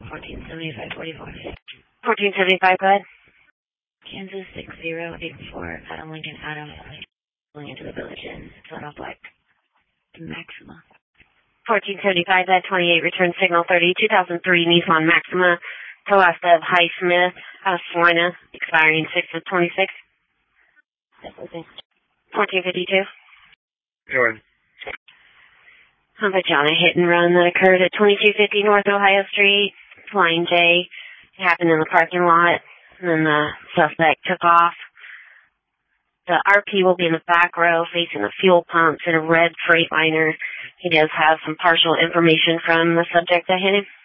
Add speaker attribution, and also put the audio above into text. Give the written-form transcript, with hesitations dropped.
Speaker 1: 1475-44.
Speaker 2: 1475, go ahead.
Speaker 1: Kansas 6084, Adam Lincoln, going into the Village Inn, Philadelphia, Maxima.
Speaker 2: 1475, that 28, return signal 30, 2003 Nissan Maxima, to west of Highsmith, Salina, expiring 6 of 26. 1452.
Speaker 3: Go ahead.
Speaker 2: How about you on a hit and run that occurred at 2250 North Ohio Street, Flying J. It happened in the parking lot, and then the suspect took off. The RP will be in the back row facing the fuel pumps in a red Freightliner. He does have some partial information from the subject that hit him.